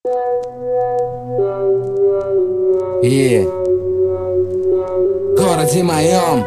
И в городе моем,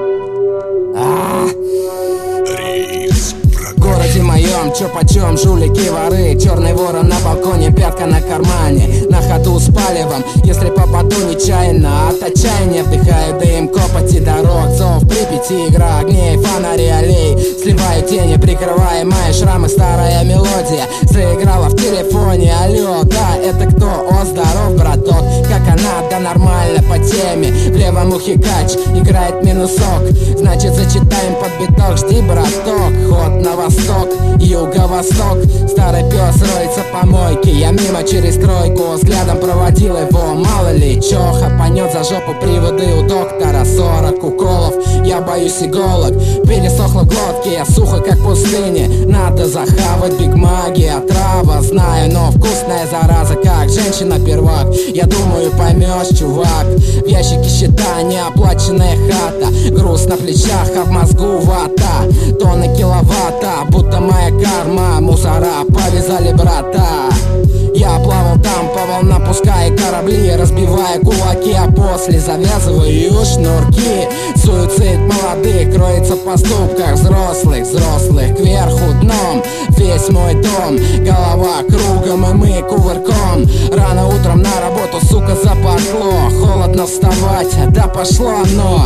в городе моем, чё почем, жулики, воры, черный ворон на балконе, пятка на кармане, на ходу с палевом, если попаду нечаянно. От отчаяния вдыхаю дым, копоти дорог, зов Припяти, игра огней, фонари аллей, сливаю тени, прикрывая мои шрамы, старая мелодия заиграла в телефоне. Алло, да, это кто? О, здоров, браток, как она? Да нормально, по теме. В левом ухе кач, играет минусок, значит зачитаем под биток. Жди, браток, ход на восток, юго-восток. Старый пес роется по мойке, я мимо через тройку взглядом проводил его. Мало ли, чё хапанет за жопу приводы у доктора. 40 уколов, я боюсь иголок, пересохла в глотке, я сухо как в пустыне. Надо захавать бигмаги, отрава, знаю, но вкусная зараза, как женщина-первак. Я думаю, поймешь, чувак, в ящике счета, неоплаченная хата, груз на плечах, а в мозгу вата, тонны киловатта, будто моя карма, мусора повязали брата. Я плавал там по волнам, пуская корабли, разбивая кулаки, а после завязываю шнурки. Суицид молодых кроется в поступках взрослых, кверху дном. Весь мой дом, голова кругом и мы кувырком. Рано утром на работу, сука, западло, холодно вставать, да пошло оно.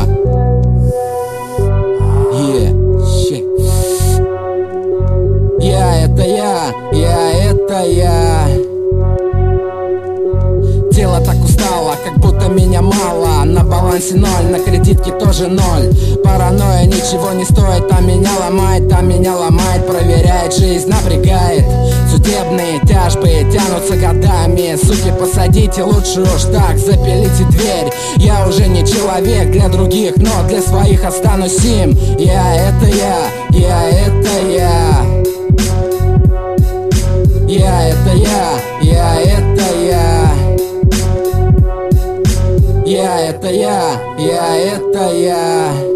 Я это я. Тело так устало, как будто меня мало. На балансе ноль, на кредитке тоже ноль. Паранойя ничего не стоит, а меня ломает, проверяет жизнь, напрягает. Судебные тяжбы тянутся годами. Суки, посадите, лучше уж так, запилите дверь. Я уже не человек для других, но для своих останусь им. Я это я. Я это я. Я это я. Я это я. Я это я.